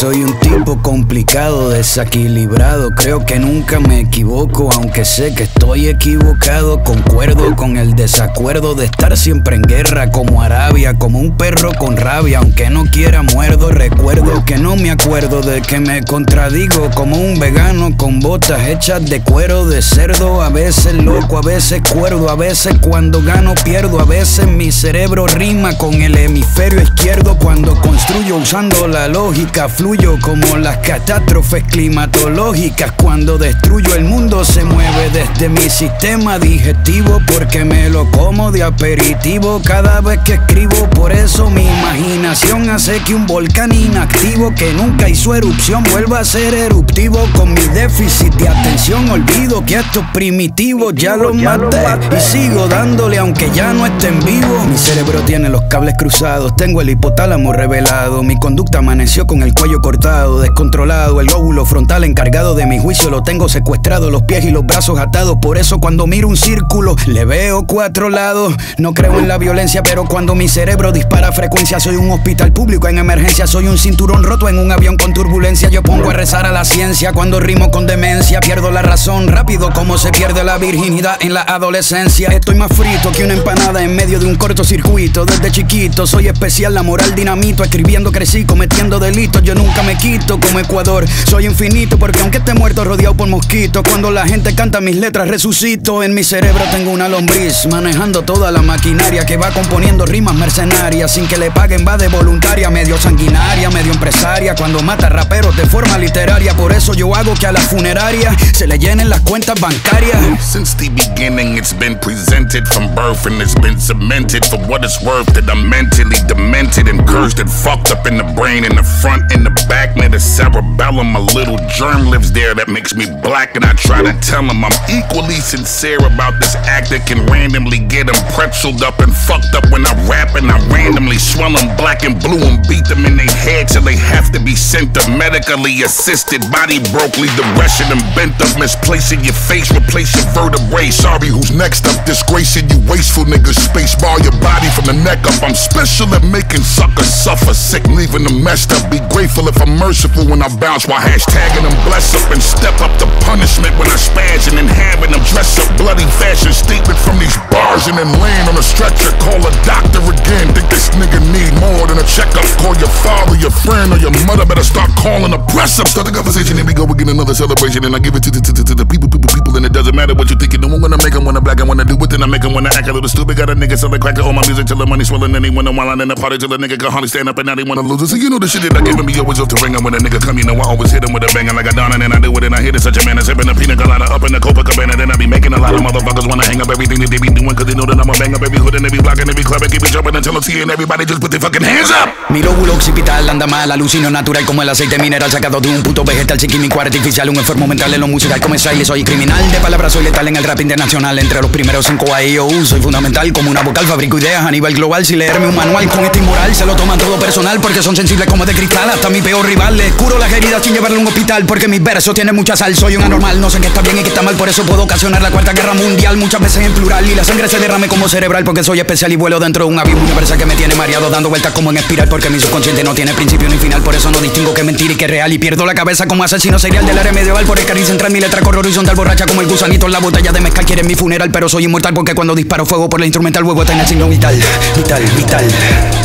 Soy un tipo complicado, desequilibrado. Creo que nunca me equivoco, aunque sé que estoy equivocado. Concuerdo con el desacuerdo de estar siempre en guerra, como Arabia, como un perro con rabia. Aunque no quiera muerdo, recuerdo que no me acuerdo de que me contradigo, como un vegano con botas hechas de cuero de cerdo. A veces loco, a veces cuerdo, a veces cuando gano pierdo. A veces mi cerebro rima con el hemisferio izquierdo. Cuando construyo usando la lógica, fluyo como las catástrofes climatológicas. Cuando destruyo el mundo se mueve desde mi sistema digestivo, porque me lo como de aperitivo cada vez que escribo. Por eso mi imaginación hace que un volcán inactivo que nunca hizo erupción vuelva a ser eruptivo. Con mi déficit de atención olvido que a estos primitivos ya los maté y sigo dándole aunque ya no estén vivos. Mi cerebro tiene los cables cruzados, tengo el hipotálamo revelado. Mi conducta amaneció con el cuello cortado, descontrolado. El lóbulo frontal encargado de mi juicio lo tengo secuestrado, los pies y los brazos atados. Por eso cuando miro un círculo le veo 4 lados. No creo en la violencia, pero cuando mi cerebro dispara frecuencia, soy un hospital público en emergencia. Soy un cinturón roto en un avión con turbulencia. Yo pongo a rezar a la ciencia cuando rimo con demencia. Pierdo la razón rápido como se pierde la virginidad en la adolescencia. Estoy más frito que una empanada en medio de un cortocircuito. Desde chiquito soy especial, la moral dinamito. Escribiendo crecí, cometiendo delitos. Yo nunca me quito como Ecuador. Soy infinito porque aunque esté muerto rodeado por mosquitos, cuando la gente canta mis letras resucito. En mi cerebro tengo una lombriz manejando toda la maquinaria que va componiendo rimas mercenarias sin que le paguen, va de voluntaria. Medio sanguinaria, medio empresaria, cuando mata raperos de forma literaria. Por eso yo hago que a la funeraria se le llenen las cuentas bancarias. Since the beginning it's been presented from birth, and it's been cemented for what it's worth that I'm mentally demented and cursed and fucked up in the brain, in the front, in the back, near the cerebellum. A little germ lives there that makes me black, and I try to tell him I'm equally sincere about this act that can randomly get them pretzeled up and fucked up when I rap, and I randomly swell them black and blue and beat them in their head till they have to be sent to medically assisted. Body broke, leave the rest of them bent up, misplacing your face, replace your vertebrae. Sorry, who's next up? Disgracing you wasteful niggas, space bar your body from the neck up. I'm special at making suckers suffer, sick, leaving them messed up. Be grateful if I'm merciful when I bounce while hashtagging them bless up, and step up to punishment when I spaz and having them dress up. Bloody fashion statement from these bars and then laying on a stretcher. Call a doctor again, think this nigga need more than a checkup. Call your father, your friend, or your mother, better start calling a press up. Start the conversation, here we go, we get another celebration, and I give it to the people, and it doesn't matter what you think you do. I'm gonna make them wanna black, I wanna do it, then I make them wanna act a little stupid. Got a nigga selling cracker on my music till the money swelling, and he wanna while I'm in the party till the nigga can hardly stand up, and now they wanna lose it. So you know the shit that I give me always up to ring, and when a nigga come, you know I always hit him with a bang, and like I done, and then I do it, and I hit it such a man, and sipping a pina colada up in the Copacabana, then I be making a lot of motherfuckers wanna hang up everything that they be doing, cause they know that I'ma bang up every hood and every block and every club and keep it jumping until I'm seeing everybody just put their fucking hands up. Mi lóbulo occipital anda mal, alucino natural como el aceite mineral sacado de un puto vegetal psiquímico artificial. Un enfermo mental en lo musical como Israel. Soy criminal de palabras, soy letal en el rap internacional. Entre los primeros 5 AIOU soy fundamental como una vocal, fabrico ideas a nivel global. Si leerme un manual con este inmoral se lo toman todo personal, porque son sensibles como de cristal. Hasta mi peor rival les curo las heridas sin llevarle a un hospital, porque mis versos tienen mucha sal. Soy un anormal, no sé qué está bien y qué está mal, por eso puedo ocasionar la 4ª guerra mundial, muchas veces en plural, y la sangre se derrame como cerebral, porque soy especial y vuelo dentro de un avión universal que me tiene mareado dando vueltas como en espiral, porque mi subconsciente no tiene principio ni final. Por eso no distingo qué mentira y qué real, y pierdo la cabeza como asesino serial del área medieval. Por el carril central mi letra corre horizontal, borracha como el gusanito en la botella de mezcal. Quieren mi funeral, pero soy inmortal, porque cuando disparo fuego por la instrumental huevo está en el signo vital, vital, vital.